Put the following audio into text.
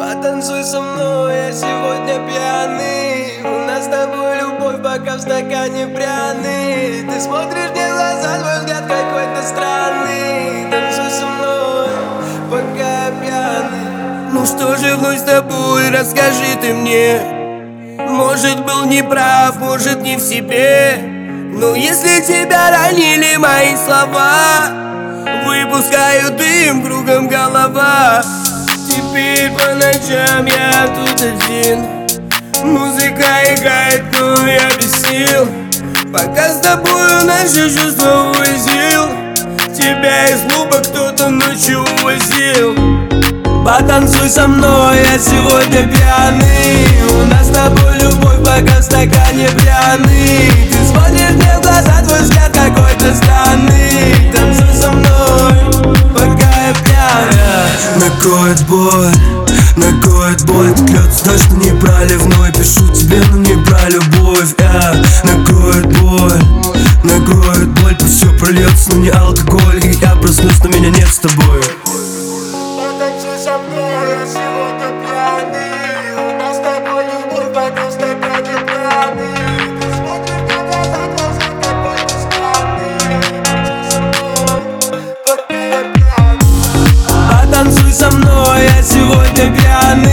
Потанцуй со мной, я сегодня пьяный. У нас с тобой любовь, пока в стакане пряный. Ты смотришь мне в глаза, твой взгляд какой-то странный. Танцуй со мной, пока я пьяный. Ну что же вновь с тобой, расскажи ты мне. Может, был неправ, может, не в себе. Но если тебя ранили мои слова, выпускаю дым, кругом голова. Теперь по ночам я тут один. Музыка играет, но я без сил. Пока с тобою наши чувства увозил. Тебя из клуба кто-то ночью увозил. Потанцуй со мной, я сегодня пьяный. У нас с тобой любовь, пока в стакане пряный. Ты смотришь мне в глаза, твой взгляд какой-то странный. Танцуй со мной, пока я пьяный. Накроет боль, клянусь, знаю, что не проливной. Пишу тебе, но не про любовь. Накроет боль, пусть все прольется, но не алкоголь. И я проснусь, но меня нет с тобой. Потанцуй со мной, я сегодня пьяный. У нас с тобой любовь, пока в стакане пряный. Ты смотришь мне в глаза, твой взгляд какой-то странный. Потанцуй со мной, я сегодня пьяный.